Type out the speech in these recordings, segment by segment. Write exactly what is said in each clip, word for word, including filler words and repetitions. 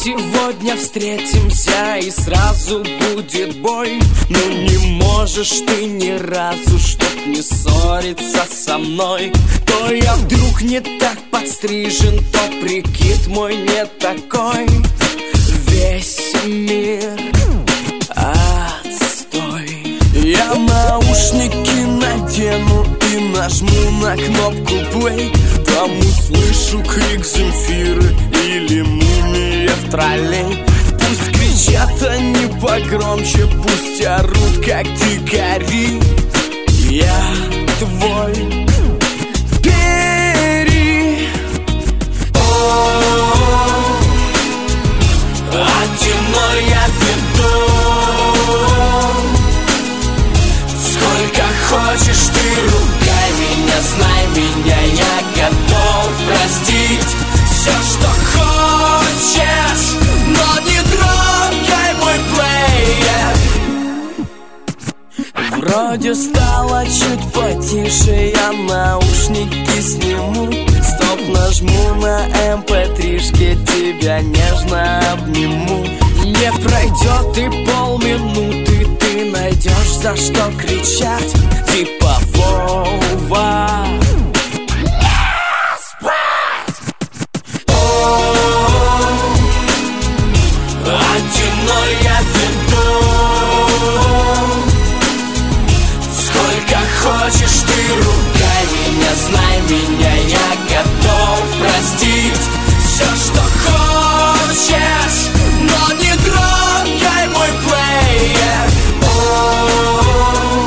сегодня встретимся и сразу будет бой. Но не можешь ты ни разу, чтоб не ссориться со мной. То я вдруг не так подстрижен, то прикид мой не такой. Весь мир отстой. Я наушники надену и нажму на кнопку play. Там услышу крик Земфиры или Мумия в троллей. Пусть кричат они погромче, пусть орут как дикари. Я твой Пери. О, одиной я веду. Сколько хочешь ты ругай меня, знай меня, я готов простить все, что хочешь, но не трогай мой плеер. Вроде стало чуть потише, я наушники сниму. Стоп, нажму на эм пэ три-шке, тебя нежно обниму. Не пройдет и полминуты, ты найдешь за что кричать. Типа Вова. Одиной я веду. Сколько хочешь ты ругай меня, знай меня, я готов простить все, что хочешь, но не трогай мой плеер. О,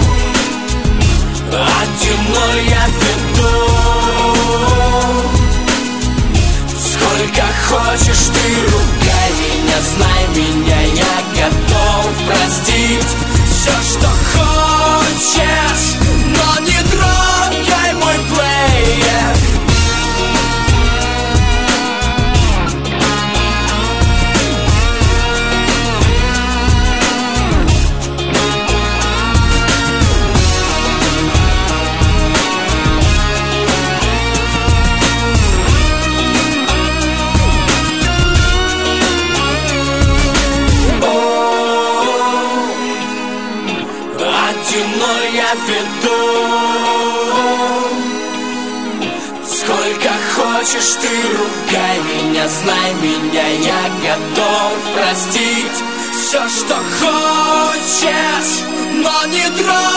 одиной я веду. Сколько хочешь ты ругай меня, знай меня, я готов простить все, что хочешь, но не трогай мой плеер. Одиной я веду. Сколько хочешь ты ругай меня, знай меня, я готов простить все, что хочешь, но не трогай.